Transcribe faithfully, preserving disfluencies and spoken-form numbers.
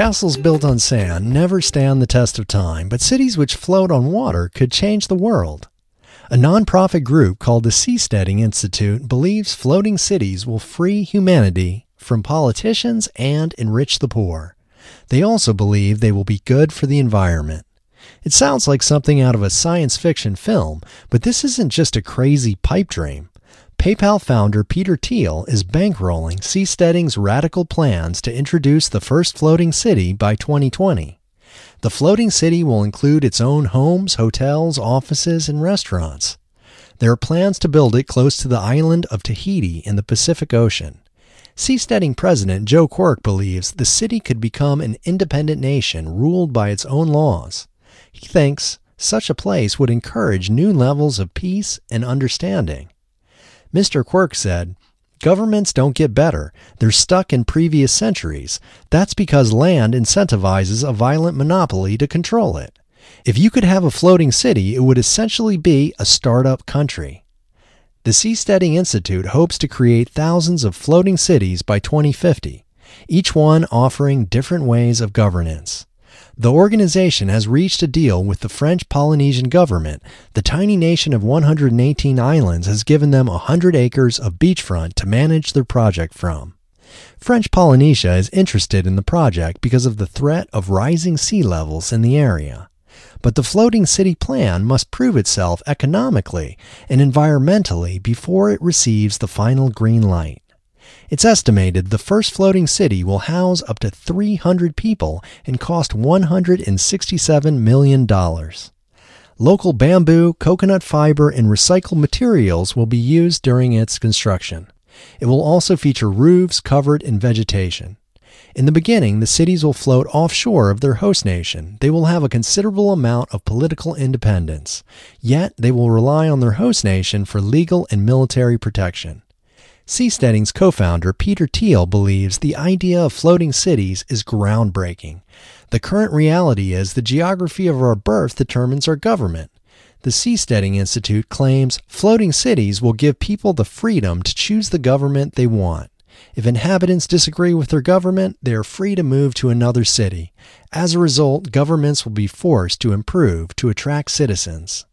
Castles built on sand never stand the test of time, but cities which float on water could change the world. A nonprofit group called the Seasteading Institute believes floating cities will free humanity from politicians and enrich the poor. They also believe they will be good for the environment. It sounds like something out of a science fiction film, but this isn't just a crazy pipe dream. PayPal founder Peter Thiel is bankrolling Seasteading's radical plans to introduce the first floating city by twenty twenty. The floating city will include its own homes, hotels, offices, and restaurants. There are plans to build it close to the island of Tahiti in the Pacific Ocean. Seasteading President Joe Quirk believes the city could become an independent nation ruled by its own laws. He thinks such a place would encourage new levels of peace and understanding. Mister Quirk said, "Governments don't get better. They're stuck in previous centuries. That's because land incentivizes a violent monopoly to control it. If you could have a floating city, it would essentially be a startup country." The Seasteading Institute hopes to create thousands of floating cities by twenty fifty, each one offering different ways of governance. The organization has reached a deal with the French Polynesian government. The tiny nation of one hundred eighteen islands has given them one hundred acres of beachfront to manage their project from. French Polynesia is interested in the project because of the threat of rising sea levels in the area. But the floating city plan must prove itself economically and environmentally before it receives the final green light. It's estimated the first floating city will house up to three hundred people and cost one hundred sixty-seven million dollars. Local bamboo, coconut fiber, and recycled materials will be used during its construction. It will also feature roofs covered in vegetation. In the beginning, the cities will float offshore of their host nation. They will have a considerable amount of political independence, yet they will rely on their host nation for legal and military protection. Seasteading's co-founder Peter Thiel believes the idea of floating cities is groundbreaking. The current reality is the geography of our birth determines our government. The Seasteading Institute claims floating cities will give people the freedom to choose the government they want. If inhabitants disagree with their government, they are free to move to another city. As a result, governments will be forced to improve to attract citizens.